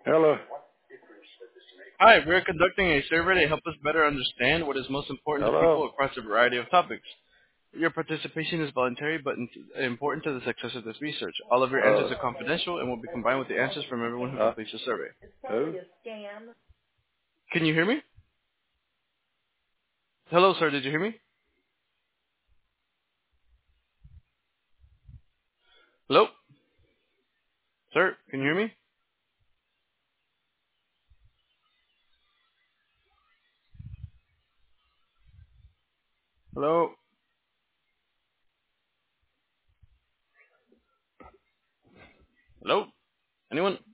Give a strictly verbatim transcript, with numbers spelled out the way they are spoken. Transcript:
Hello. Hi, we're conducting a survey to help us better understand what is most important to Hello. people across a variety of topics. Your participation is voluntary but in- important to the success of this research. All of your answers Uh, are confidential and will be combined with the answers from everyone who huh? completes the survey. Who? Can you hear me? Hello, sir. Did you hear me? Hello? Sir, can you hear me? Hello? Hello? Anyone?